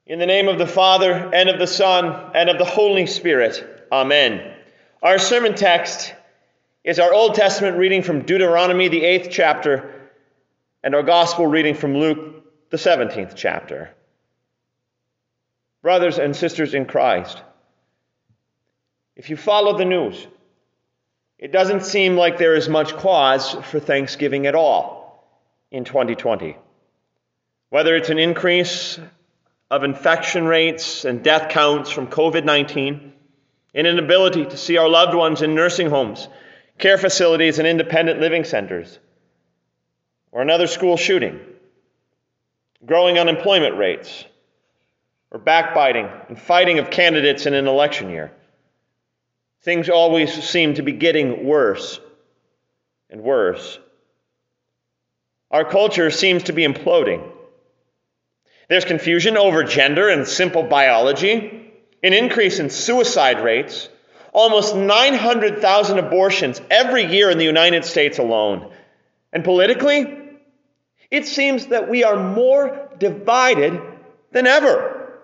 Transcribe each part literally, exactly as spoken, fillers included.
In the name of the Father, and of the Son, and of the Holy Spirit. Amen. Our sermon text is our Old Testament reading from Deuteronomy, the eighth chapter, and our Gospel reading from Luke, the seventeenth chapter. Brothers and sisters in Christ, if you follow the news, it doesn't seem like there is much cause for thanksgiving at all in twenty twenty. Whether it's an increase of infection rates and death counts from covid nineteen, an inability to see our loved ones in nursing homes, care facilities, and independent living centers, or another school shooting, growing unemployment rates, or backbiting and fighting of candidates in an election year. Things always seem to be getting worse and worse. Our culture seems to be imploding. There's confusion over gender and simple biology, an increase in suicide rates, almost nine hundred thousand abortions every year in the United States alone. And politically, it seems that we are more divided than ever.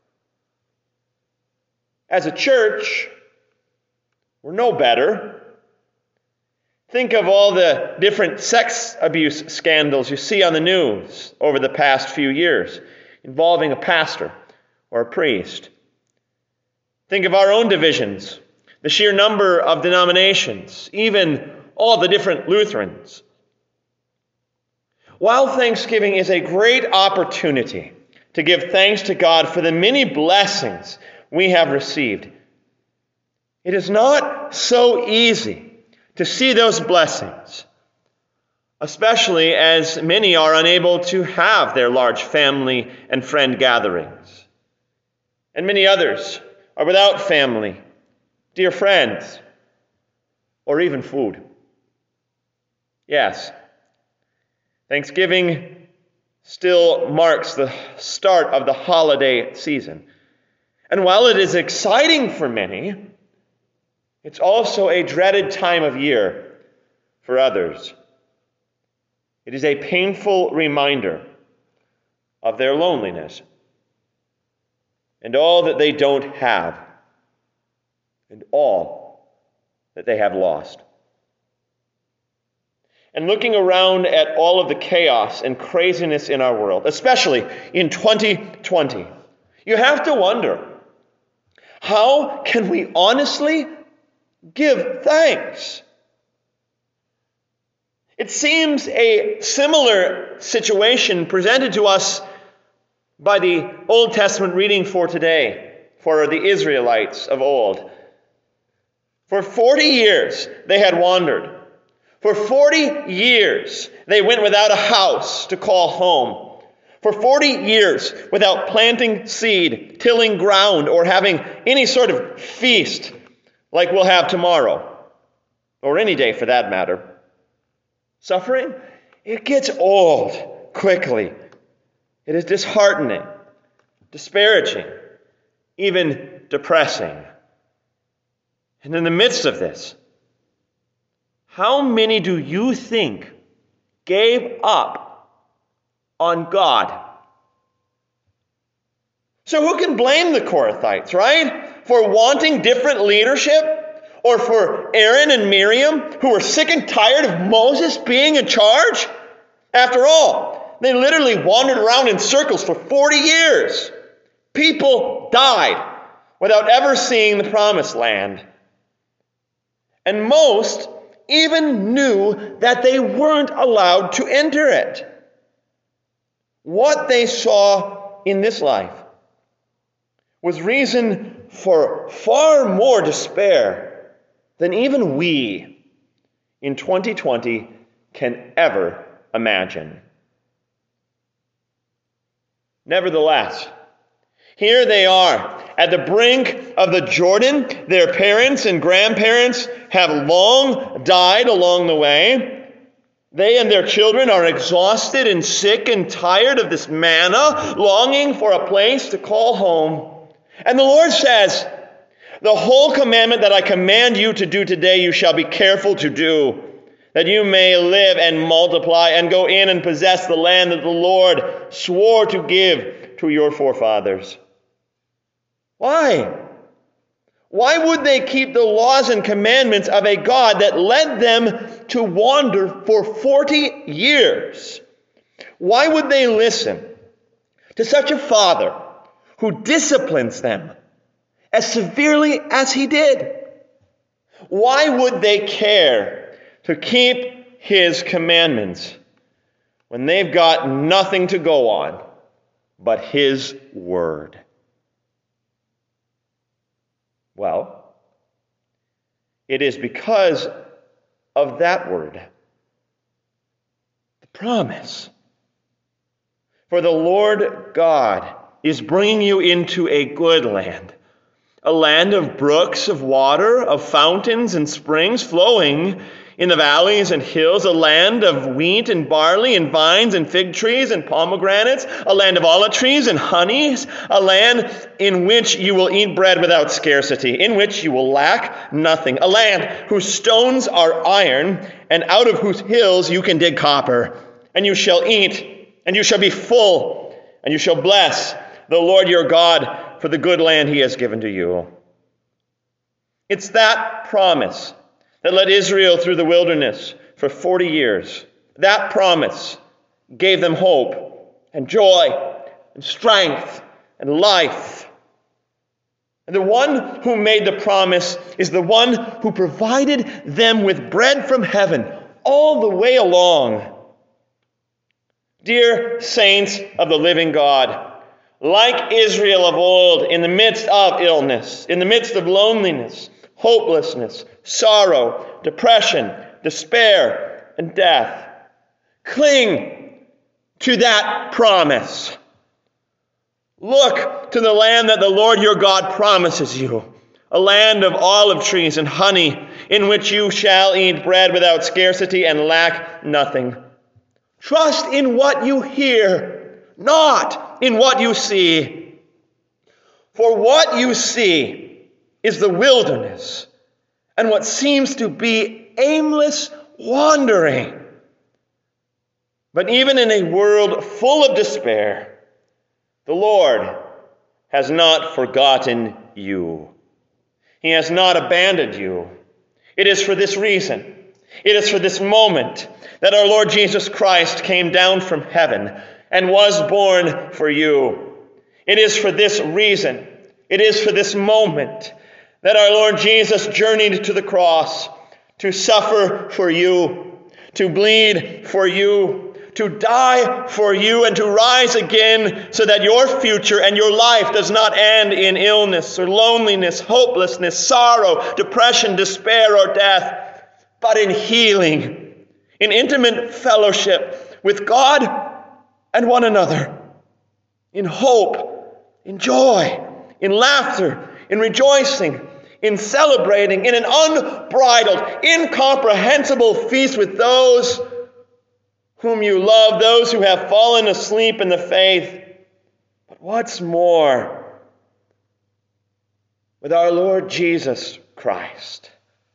As a church, we're no better. Think of all the different sex abuse scandals you see on the news over the past few years involving a pastor or a priest. Think of our own divisions, the sheer number of denominations, even all the different Lutherans. While Thanksgiving is a great opportunity to give thanks to God for the many blessings we have received, it is not so easy to see those blessings, especially as many are unable to have their large family and friend gatherings. And many others are without family, dear friends, or even food. Yes, Thanksgiving still marks the start of the holiday season. And while it is exciting for many, it's also a dreaded time of year for others. It is a painful reminder of their loneliness and all that they don't have and all that they have lost. And looking around at all of the chaos and craziness in our world, especially in twenty twenty, you have to wonder, how can we honestly give thanks? It seems a similar situation presented to us by the Old Testament reading for today, for the Israelites of old. For forty years they had wandered. For forty years they went without a house to call home. For forty years without planting seed, tilling ground, or having any sort of feast like we'll have tomorrow, or any day for that matter. Suffering, it gets old quickly. It is disheartening, disparaging, even depressing. And in the midst of this, how many do you think gave up on God? So who can blame the Korathites, right? For wanting different leadership? Or for Aaron and Miriam, who were sick and tired of Moses being in charge? After all, they literally wandered around in circles for forty years. People died without ever seeing the promised land. And most even knew that they weren't allowed to enter it. What they saw in this life was reason for far more despair than even we in twenty twenty can ever imagine. Nevertheless, here they are at the brink of the Jordan. Their parents and grandparents have long died along the way. They and their children are exhausted and sick and tired of this manna, longing for a place to call home. And the Lord says, "The whole commandment that I command you to do today, you shall be careful to do, that you may live and multiply and go in and possess the land that the Lord swore to give to to your forefathers. Why? Why would they keep the laws and commandments of a God that led them to wander for forty years? Why would they listen to such a father who disciplines them as severely as he did? Why would they care to keep his commandments when they've got nothing to go on but his word? Well, it is because of that word, the promise. For the Lord God is bringing you into a good land, a land of brooks of water, of fountains and springs flowing in the valleys and hills, a land of wheat and barley and vines and fig trees and pomegranates, a land of olive trees and honeys, a land in which you will eat bread without scarcity, in which you will lack nothing, a land whose stones are iron, and out of whose hills you can dig copper. And you shall eat, and you shall be full, and you shall bless the Lord your God for the good land he has given to you. It's that promise that led Israel through the wilderness for forty years. That promise gave them hope and joy and strength and life. And the one who made the promise is the one who provided them with bread from heaven all the way along. Dear saints of the living God, like Israel of old, in the midst of illness, in the midst of loneliness, hopelessness, sorrow, depression, despair, and death, cling to that promise. Look to the land that the Lord your God promises you, a land of olive trees and honey, in which you shall eat bread without scarcity and lack nothing. Trust in what you hear, not in what you see. For what you see is the wilderness and what seems to be aimless wandering. But even in a world full of despair, the Lord has not forgotten you. He has not abandoned you. It is for this reason, it is for this moment that our Lord Jesus Christ came down from heaven and was born for you. It is for this reason, it is for this moment that our Lord Jesus journeyed to the cross to suffer for you, to bleed for you, to die for you, and to rise again so that your future and your life does not end in illness or loneliness, hopelessness, sorrow, depression, despair, or death, but in healing, in intimate fellowship with God and one another, in hope, in joy, in laughter, in rejoicing, in celebrating, in an unbridled, incomprehensible feast with those whom you love, those who have fallen asleep in the faith. But what's more, with our Lord Jesus Christ.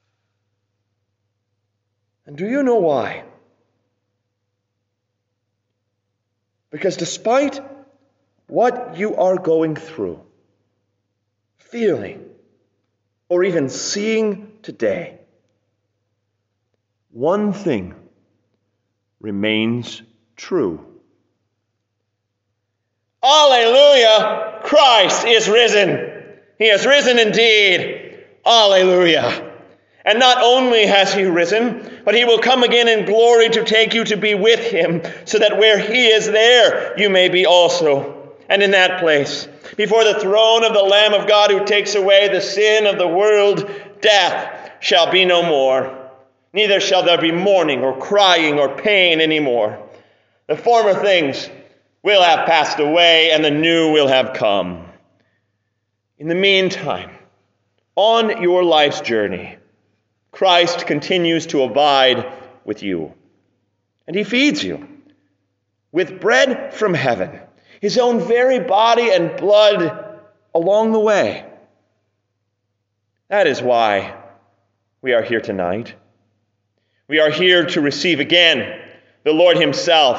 And do you know why? Because despite what you are going through, feeling, or even seeing today, one thing remains true. Alleluia! Christ is risen. He has risen indeed. Alleluia! And not only has he risen, but he will come again in glory to take you to be with him, so that where he is, there you may be also. And in that place, before the throne of the Lamb of God who takes away the sin of the world, death shall be no more. Neither shall there be mourning or crying or pain anymore. The former things will have passed away, and the new will have come. In the meantime, on your life's journey, Christ continues to abide with you. And he feeds you with bread from heaven, his own very body and blood along the way. That is why we are here tonight. We are here to receive again the Lord himself,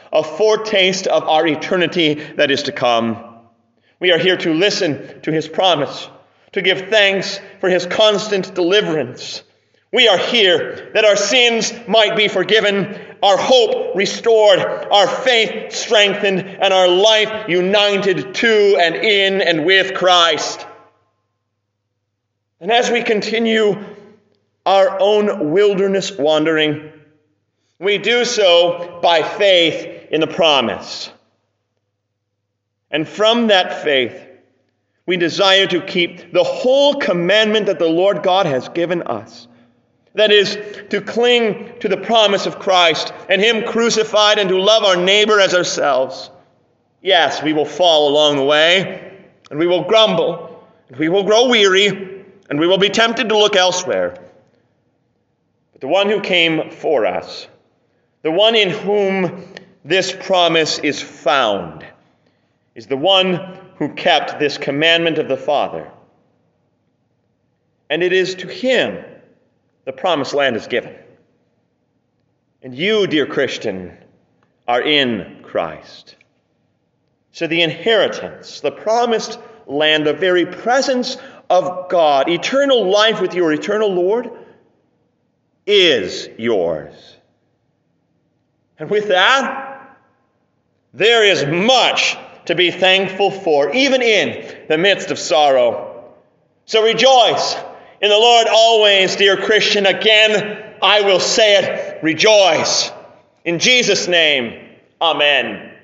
a foretaste of our eternity that is to come. We are here to listen to his promise, to give thanks for his constant deliverance. We are here that our sins might be forgiven, our hope restored, our faith strengthened, and our life united to and in and with Christ. And as we continue our own wilderness wandering, we do so by faith in the promise. And from that faith, we desire to keep the whole commandment that the Lord God has given us. That is, to cling to the promise of Christ and him crucified, and to love our neighbor as ourselves. Yes, we will fall along the way, and we will grumble, and we will grow weary, and we will be tempted to look elsewhere. But the one who came for us, the one in whom this promise is found, is the one who kept this commandment of the Father. And it is to him the promised land is given. And you, dear Christian, are in Christ. So the inheritance, the promised land, the very presence of God, eternal life with your eternal Lord, is yours. And with that, there is much to be thankful for, even in the midst of sorrow. So rejoice in the Lord always, dear Christian. Again, I will say it, rejoice. In Jesus' name, amen.